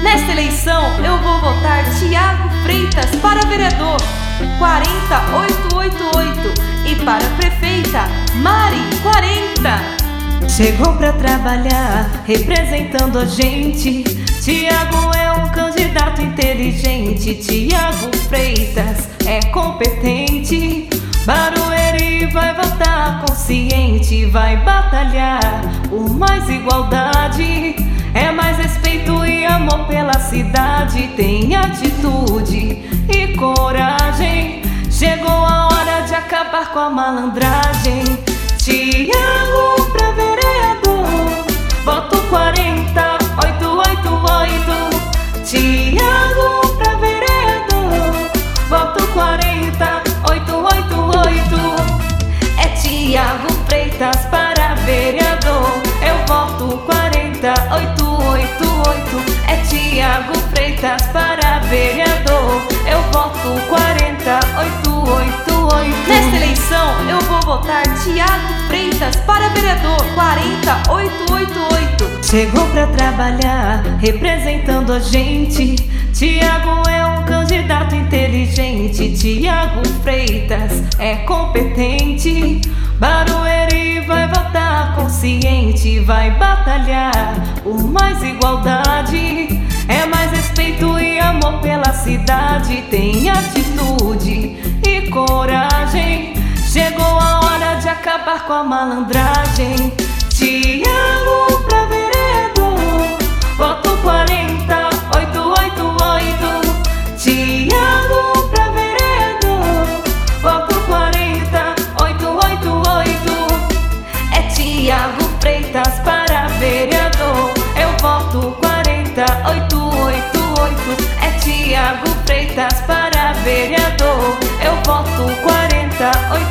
Nesta eleição eu vou votar Thiago Freitas para vereador 40888 e para prefeita Mari 40. Chegou pra trabalhar, representando a gente. Thiago é um candidato inteligente. Thiago Freitas é competente. Barueri vai votar consciente. Vai batalhar por mais igualdade. É mais respeito e amor pela cidade. Tem atitude e coragem. Chegou a hora de acabar com a malandragem. Thiago pra vereador, voto 40888. Thiago pra vereador, voto 40888. É Thiago Freitas para vereador, eu voto 40888. É Thiago Freitas para vereador, eu voto 40888. Nesta eleição eu vou votar Thiago Freitas para vereador 40888. Chegou pra trabalhar, representando a gente. Thiago é um candidato inteligente. Thiago Freitas é competente. Barueri vai votar consciente. Vai batalhar por mais igualdade. É mais respeito e amor pela cidade. Tem atitude e coragem. Chegou a hora de acabar com a malandragem. Thiago pra vereador, voto 40888. Thiago pra vereador, voto 40888. É Thiago Freitas para vereador, eu voto 40888. É Thiago Freitas para vereador, eu voto 40888.